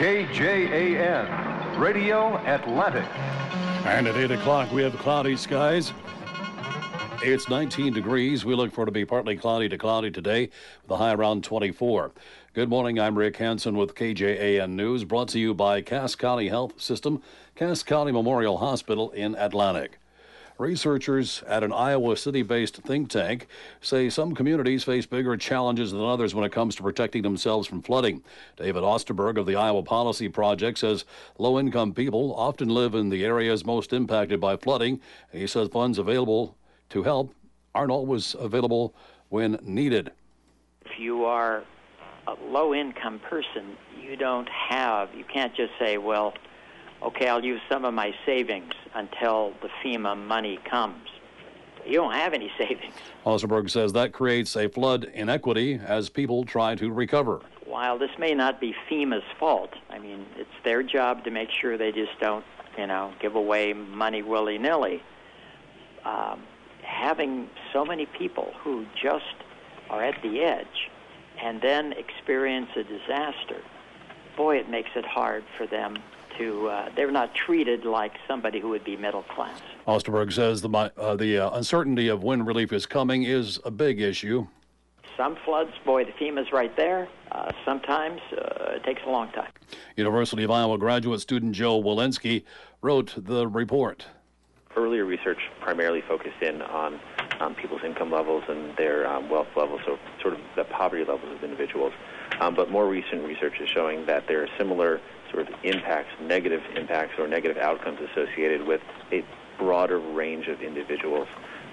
KJAN, Radio Atlantic. And at 8 o'clock, we have cloudy skies. It's 19 degrees. We look for it to be partly cloudy to cloudy today, with a high around 24. Good morning. I'm Rick Hansen with KJAN News, brought to you by Cass County Health System, Cass County Memorial Hospital in Atlantic. Researchers at an Iowa City-based think tank say some communities face bigger challenges than others when it comes to protecting themselves from flooding. David Osterberg of the Iowa Policy Project says low-income people often live in the areas most impacted by flooding. He says funds available to help aren't always available when needed. If you are a low-income person, you can't just say, well, okay, I'll use some of my savings until the FEMA money comes. You don't have any savings. Osterberg says that creates a flood inequity as people try to recover. While this may not be FEMA's fault, it's their job to make sure they just don't, give away money willy-nilly. Having so many people who just are at the edge and then experience a disaster, boy, it makes it hard for them to, they're not treated like somebody who would be middle class. Osterberg says the uncertainty of when relief is coming is a big issue. Some floods, boy, the FEMA's right there. Sometimes it takes a long time. University of Iowa graduate student Joe Walensky wrote the report. Earlier research primarily focused in on people's income levels and their wealth levels, so sort of the poverty levels of individuals. But more recent research is showing that there are similar sort of negative impacts or negative outcomes associated with a broader range of individuals.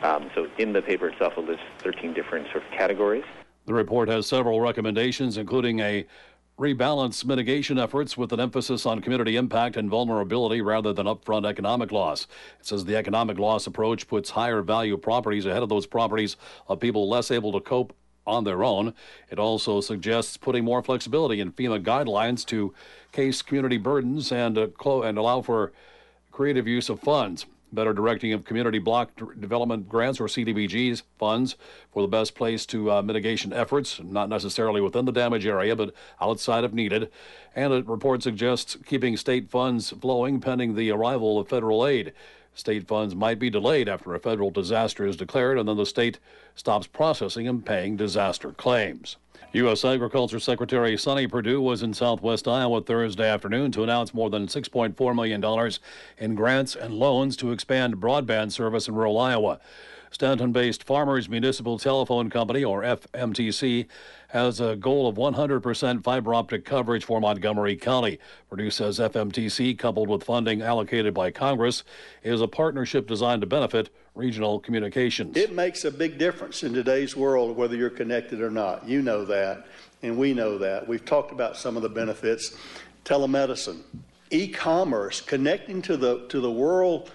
So in the paper itself, it lists 13 different sort of categories. The report has several recommendations, including a rebalance mitigation efforts with an emphasis on community impact and vulnerability rather than upfront economic loss. It says the economic loss approach puts higher value properties ahead of those properties of people less able to cope on their own. It also suggests putting more flexibility in FEMA guidelines to case community burdens and allow for creative use of funds. Better directing of community block development grants or CDBGs funds for the best place to mitigation efforts, not necessarily within the damage area, but outside if needed. And a report suggests keeping state funds flowing pending the arrival of federal aid. State funds might be delayed after a federal disaster is declared, and then the state stops processing and paying disaster claims. U.S. Agriculture Secretary Sonny Perdue was in southwest Iowa Thursday afternoon to announce more than $6.4 million in grants and loans to expand broadband service in rural Iowa. Stanton-based Farmers Municipal Telephone Company, or FMTC, has a goal of 100% fiber optic coverage for Montgomery County. Perdue says FMTC, coupled with funding allocated by Congress, is a partnership designed to benefit regional communications. It makes a big difference in today's world whether you're connected or not. You know that, and we know that. We've talked about some of the benefits. Telemedicine, e-commerce, connecting to the world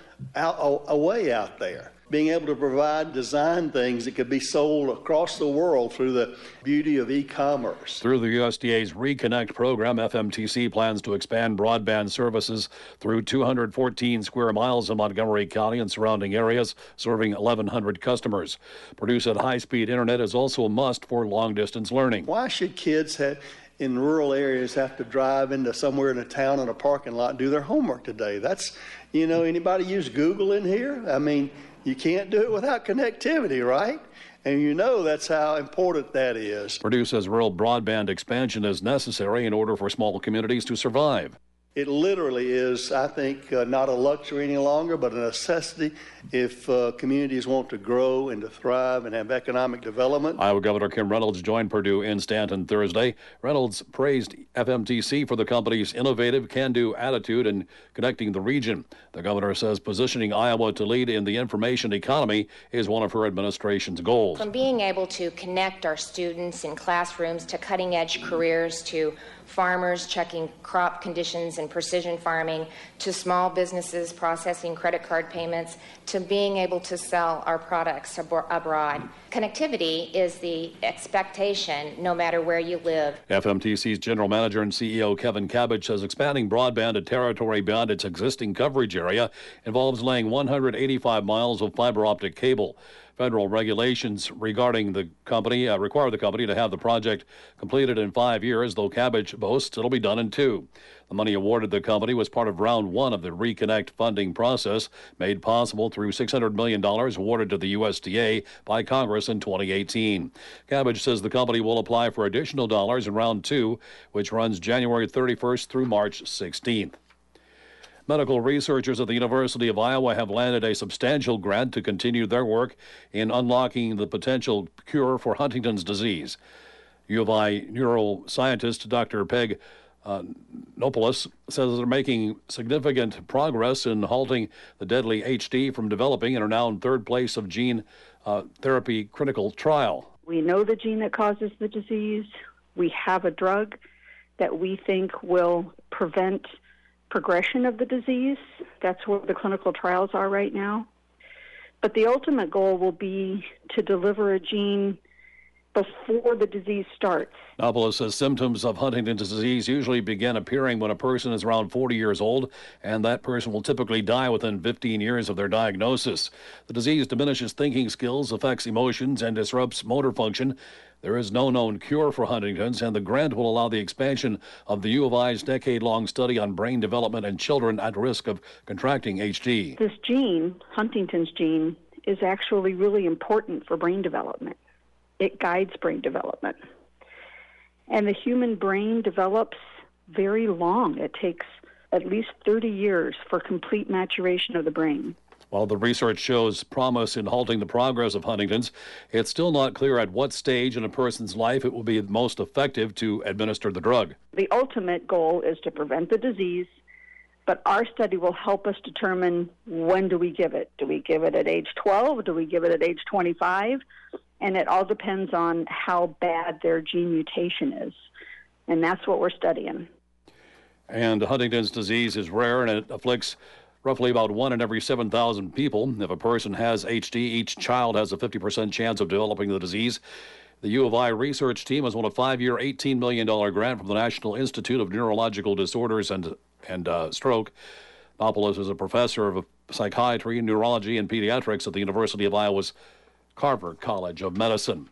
away out there. Being able to design things that could be sold across the world through the beauty of e-commerce. Through the USDA's Reconnect program, FMTC plans to expand broadband services through 214 square miles in Montgomery County and surrounding areas, serving 1,100 customers. Perdue said high-speed internet is also a must for long-distance learning. Why should kids in rural areas have to drive into somewhere in a town in a parking lot and do their homework today? That's, anybody use Google in here? You can't do it without connectivity, right? And that's how important that is. Perdue says rural broadband expansion is necessary in order for small communities to survive. It literally is, I think, not a luxury any longer, but a necessity if communities want to grow and to thrive and have economic development. Iowa Governor Kim Reynolds joined Perdue in Stanton Thursday. Reynolds praised FMTC for the company's innovative, can-do attitude in connecting the region. The governor says positioning Iowa to lead in the information economy is one of her administration's goals. From being able to connect our students in classrooms to cutting-edge careers, to farmers checking crop conditions and precision farming, to small businesses processing credit card payments, to being able to sell our products abroad. Connectivity is the expectation no matter where you live. FMTC's General Manager and CEO Kevin Cabbage says expanding broadband to territory beyond its existing coverage area involves laying 185 miles of fiber optic cable. Federal regulations regarding the company require the company to have the project completed in 5 years, though Cabbage boasts it'll be done in 2. The money awarded the company was part of round 1 of the Reconnect funding process, made possible through $600 million awarded to the USDA by Congress in 2018. Cabbage says the company will apply for additional dollars in round 2, which runs January 31st through March 16th. Medical researchers at the University of Iowa have landed a substantial grant to continue their work in unlocking the potential cure for Huntington's disease. U of I neuroscientist Dr. Peg Nopoulos says they're making significant progress in halting the deadly HD from developing and are now in 3rd place of gene therapy critical trial. We know the gene that causes the disease. We have a drug that we think will prevent progression of the disease. That's where the clinical trials are right now. But the ultimate goal will be to deliver a gene before the disease starts. Nopoulos says symptoms of Huntington's disease usually begin appearing when a person is around 40 years old, and that person will typically die within 15 years of their diagnosis. The disease diminishes thinking skills, affects emotions, and disrupts motor function. There is no known cure for Huntington's, and the grant will allow the expansion of the U of I's decade-long study on brain development in children at risk of contracting HD. This gene, Huntington's gene, is actually really important for brain development. It guides brain development. And the human brain develops very long. It takes at least 30 years for complete maturation of the brain. While the research shows promise in halting the progress of Huntington's, it's still not clear at what stage in a person's life it will be most effective to administer the drug. The ultimate goal is to prevent the disease, but our study will help us determine when do we give it. Do we give it at age 12? Do we give it at age 25? And it all depends on how bad their gene mutation is. And that's what we're studying. And Huntington's disease is rare, and it afflicts roughly about 1 in every 7,000 people. If a person has HD, each child has a 50% chance of developing the disease. The U of I research team has won a 5-year, $18 million grant from the National Institute of Neurological Disorders and Stroke. Nopoulos is a professor of psychiatry, neurology, and pediatrics at the University of Iowa's Carver College of Medicine.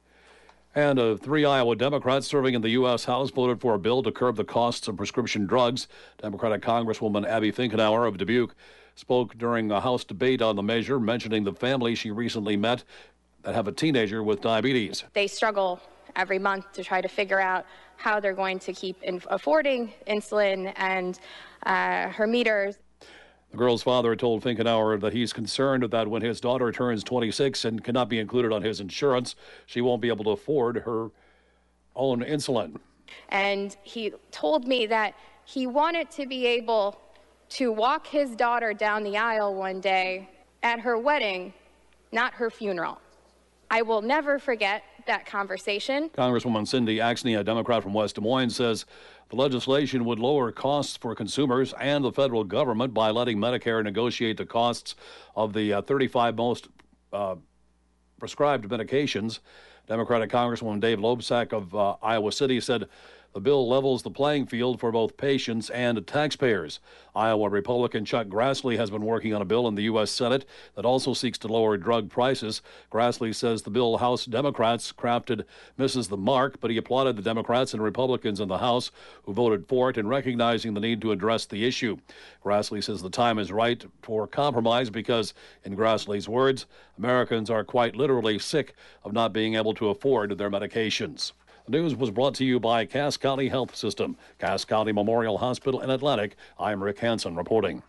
And 3 Iowa Democrats serving in the U.S. House voted for a bill to curb the costs of prescription drugs. Democratic Congresswoman Abby Finkenauer of Dubuque spoke during a House debate on the measure, mentioning the family she recently met that have a teenager with diabetes. They struggle every month to try to figure out how they're going to keep affording insulin and her meters. The girl's father told Finkenauer that he's concerned that when his daughter turns 26 and cannot be included on his insurance, she won't be able to afford her own insulin. And he told me that he wanted to be able to walk his daughter down the aisle one day at her wedding, not her funeral. I will never forget that conversation. Congresswoman Cindy Axne, a Democrat from West Des Moines, says the legislation would lower costs for consumers and the federal government by letting Medicare negotiate the costs of the 35 most prescribed medications. Democratic Congresswoman Dave Loebsack of Iowa City said the bill levels the playing field for both patients and taxpayers. Iowa Republican Chuck Grassley has been working on a bill in the U.S. Senate that also seeks to lower drug prices. Grassley says the bill House Democrats crafted misses the mark, but he applauded the Democrats and Republicans in the House who voted for it in recognizing the need to address the issue. Grassley says the time is right for compromise because, in Grassley's words, Americans are quite literally sick of not being able to afford their medications. The news was brought to you by Cass County Health System, Cass County Memorial Hospital in Atlantic. I'm Rick Hansen reporting.